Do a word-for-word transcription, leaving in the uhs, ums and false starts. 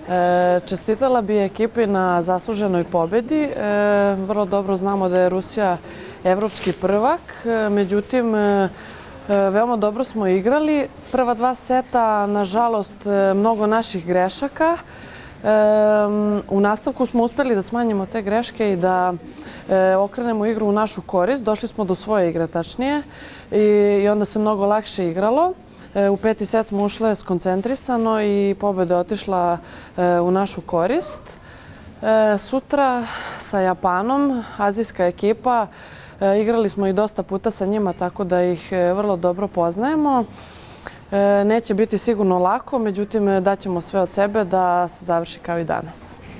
Čestitala bi ekipi na zasluženoj pobedi. Vrlo dobro znamo da je Rusija evropski prvak, međutim, veoma dobro smo igrali. Prva dva seta, nažalost, mnogo naših grešaka. U nastavku smo uspeli da smanjimo te greške i da okrenemo igru u našu korist. Došli smo do svoje igre, tačnije, i onda se mnogo lakše igralo. U peti set smo ušle skoncentrisano i pobeda je otišla u našu korist. Sutra sa Japanom, azijska ekipa, igrali smo i dosta puta sa njima, tako da ih vrlo dobro poznajemo. Neće biti sigurno lako, međutim daćemo sve od sebe da se završi kao i danas.